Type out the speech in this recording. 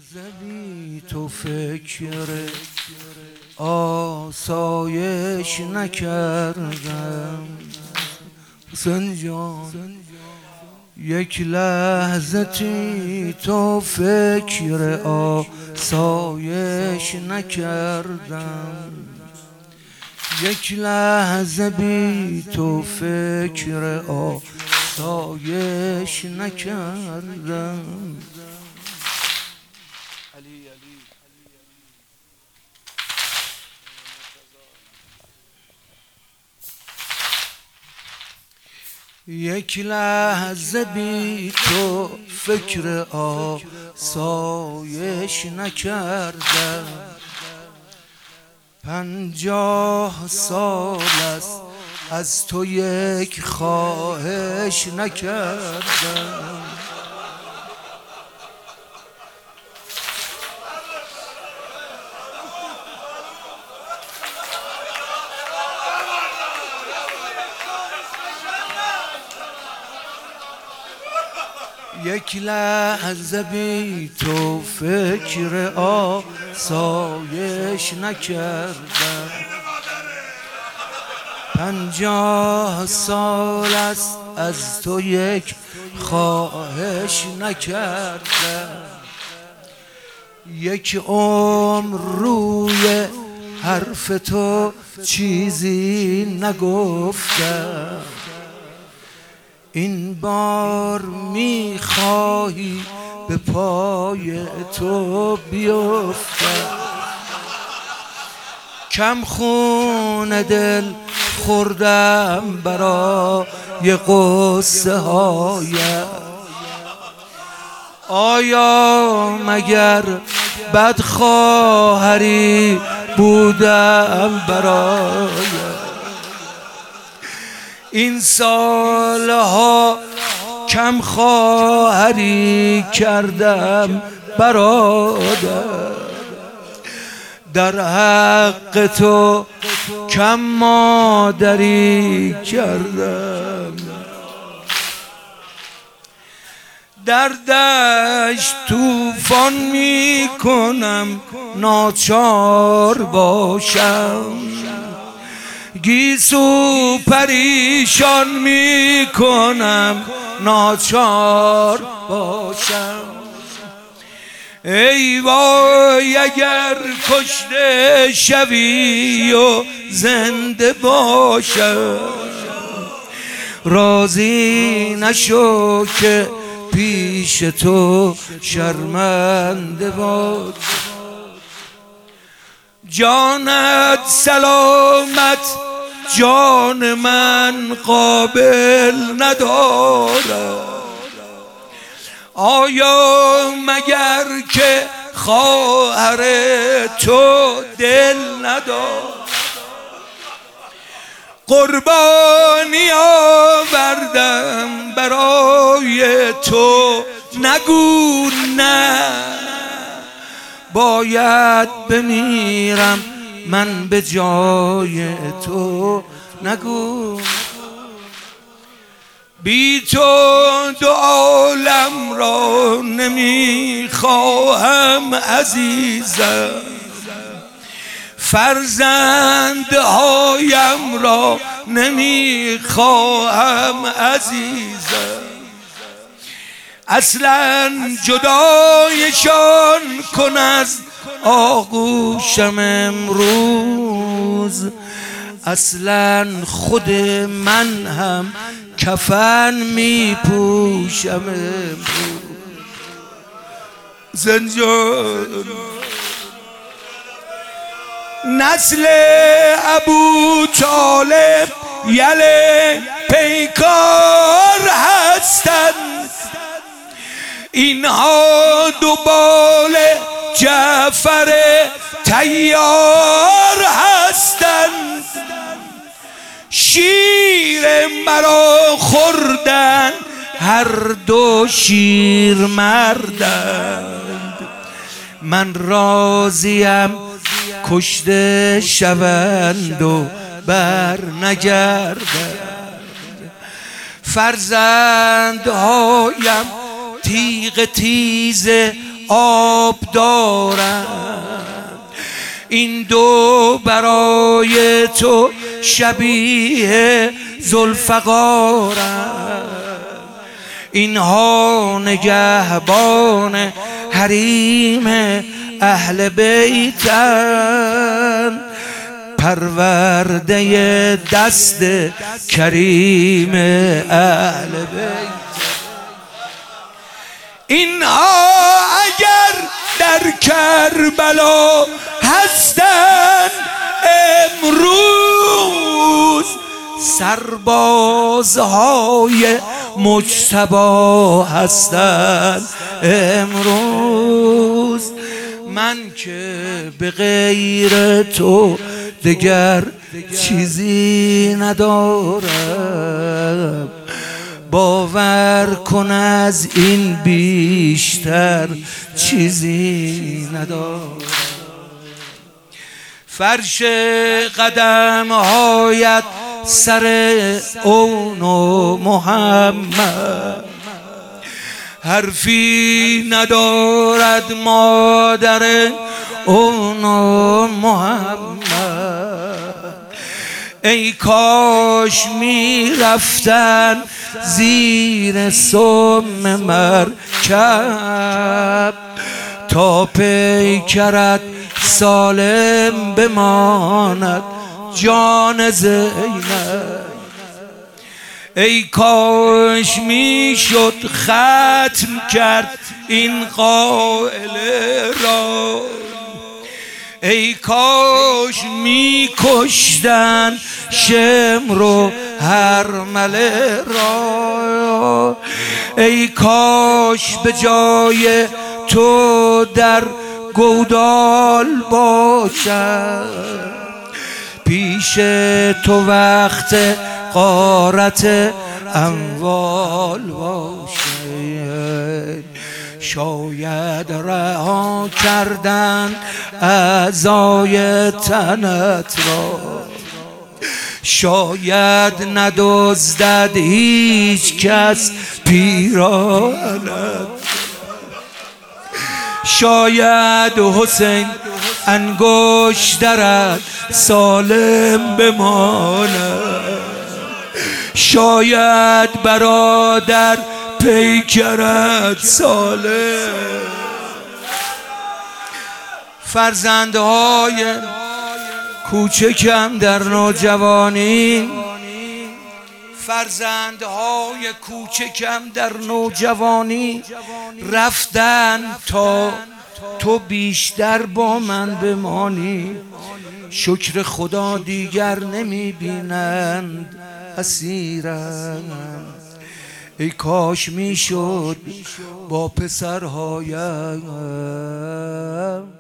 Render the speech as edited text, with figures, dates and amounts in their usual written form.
بی تو فکر آسایش نکردم حسین جان، یک لحظه تو فکر آسایش نکردم، یک لحظه بی تو فکر آسایش نکردم. یک لحظه بی تو فکر آسایش نکردم، 50 سال است از تو یک خواهش نکردم. یک لحظه بی تو فکر آسایش نکردم، 50 سال است از تو یک خواهش نکردم، یک عمر روی حرف تو چیزی نگفتم، این بار میخواهی به پای تو بیفتم. کم خون دل خوردم برای قصه هایم، آیا مگر بد خواهری بودم برایم؟ این سالها کم خواهری کردم برادر، در حق تو کم مادری کردم، در دشت طوفان می کنم ناچار باشم، گیسو پریشان می کنم ناچار باشم. ای وای اگر کشته شوی و زنده باشم، راضی نشو که پیش تو شرمنده باشم. جانت سلامت جان من قابل ندارد، آیا مگر که خواهر تو دل ندارد؟ قربانی آوردم برای تو نگو نه، باید بمیرم من به جای تو نگو. بی تو دو عالم را نمیخواهم عزیزم، فرزندهایم را نمیخواهم عزیزم، اصلا جدایشان کن از آغوشم امروز، اصلا خود من هم کفن می پوشم امروز. زنجان نسل ابو طالب یله پیکار هستند، اینها دوبال جعفر طیار هستند، شیر مرا خوردن هر دو شیر مردند، من راضیم کشته شوند و بر نگردند، فرزندهایم تیغ تیز آب دارند. این دو برای تو شبیه ذوالفقارند. اینها نگهبان حریم اهل بیتن، پرورده دست کریم اهل بیت. اینها اگر در کربلا هستند امروز، سربازهای مجتبی هستند امروز. من که به غیر تو دگر چیزی ندارم، باور کن از این بیشتر چیزی ندارم. فرش قدم هایت سر اون و محمد، حرفی ندارد مادر اون و محمد. ای کاش می رفتن زیر سم مرکب، تا پیکرت سالم بماند جان زینب. ای کاش می شد ختم کرد این قائله را، ای کاش می کشتن شمر و هرمله را. ای کاش به جای تو در گودال باشد، پیش تو وقت غارت اموال باشد. شاید رها کردن اعضای تنت را، شاید ندزدد هیچ کس پیراهنت، شاید حسین انگشترت سالم بماند، شاید برادر پیکرت سالم. فرزندهای کوچکم در نوجوانی، فرزندهای کوچکم در نوجوانی رفتن تا تو بیشتر با من بمانی. شکر خدا دیگر نمی بینند اسیرم، ای کاش می شد با پسرهایم